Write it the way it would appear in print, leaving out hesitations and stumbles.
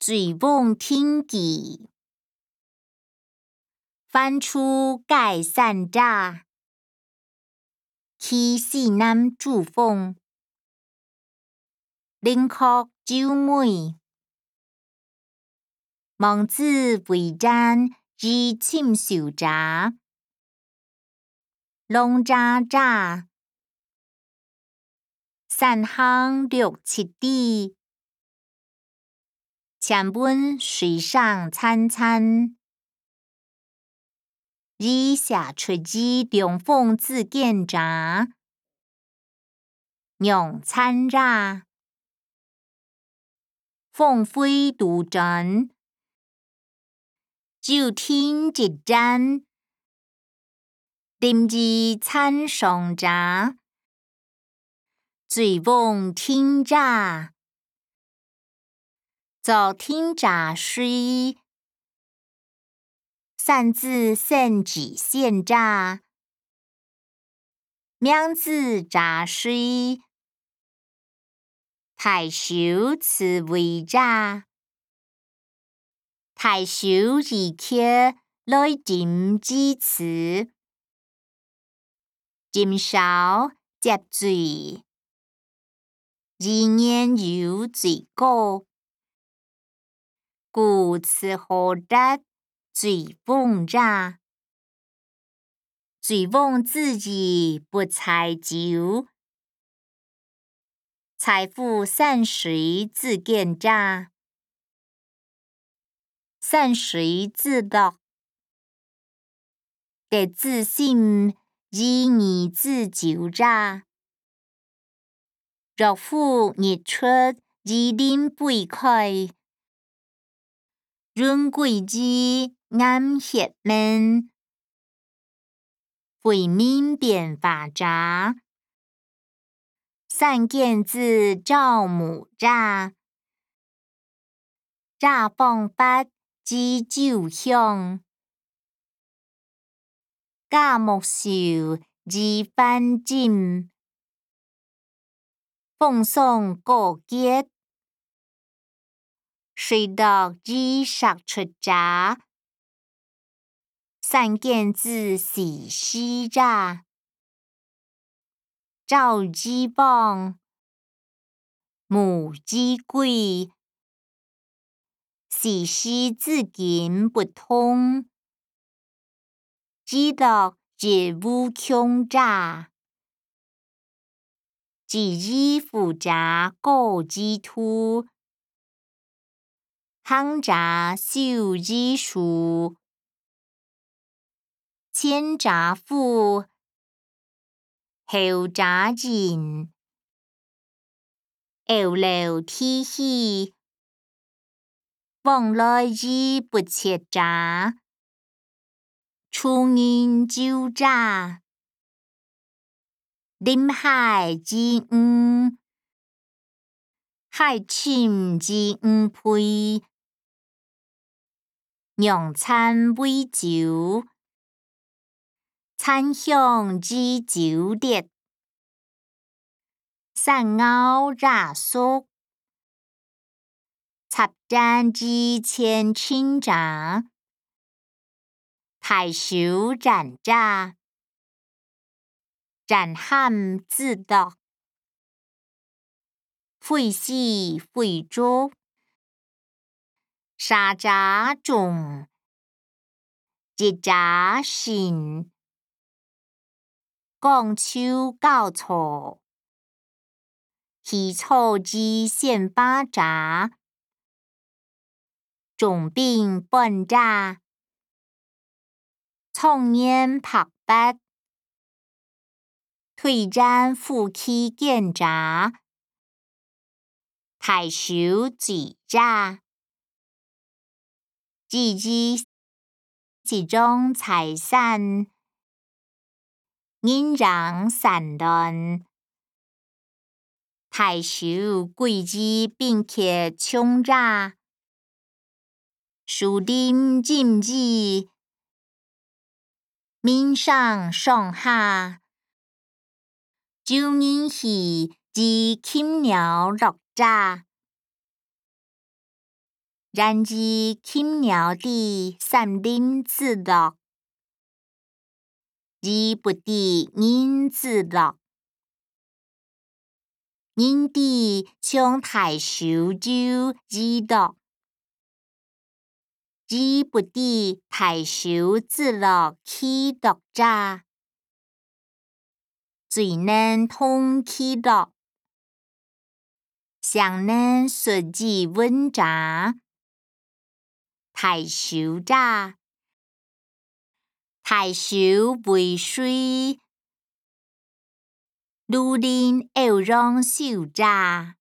水往天际，翻出盖山楂，去西南主峰，灵曲九妹，望子为瞻以亲受茶，龙渣渣，山行6、7里，千本水上灿灿。以下出自龙凤自检查，用参查，凤飞独真，九天一盏，临至参上茶，水往天茶，早天茶水。擅自甚至现榨，名字茶水，太守此为茶，太守二客来斟之词，斟勺接水，二年有水果，故此何得水往茶。水往自己不采酒，财富散水自检查，散水自乐，得自心以你自酒茶，若夫日出以临背开，润桂枝暗血门。回民变法茶，散见字赵母茶，茶放八之酒香，假木秀之翻浸，奉送过节，水稻之杀出茶。散见字喜诗茶，赵之棒，母之贵，喜诗自今不通，知道皆无穷茶，几日复茶过之途，行茶修之术。千茶富，后茶尽，后流天喜，往来之不切茶，出人酒茶，临海之鱼，海深之鱼配，用餐为酒。餐香之酒烈，散熬茶熟，插盏之千顷茶，太守盏茶，盏喊自乐，会喜会足，沙茶重，一茶新。广秋高草，起草之现把茶，重病半茶，创年拍八，推荐夫妻检茶，太守醉茶，自己一种财产。引人散乱，太守贵之并且穷茶，树林禁止，民上上下，九人喜之轻鸟落茶。 然而輕鳥的森林之樂，而不得人之樂。人的像大樹就易樂，而不得大樹之樂去樂者。水能通其樂，象能述其文者。大樹者，大樹為水，如林偶讓樹者。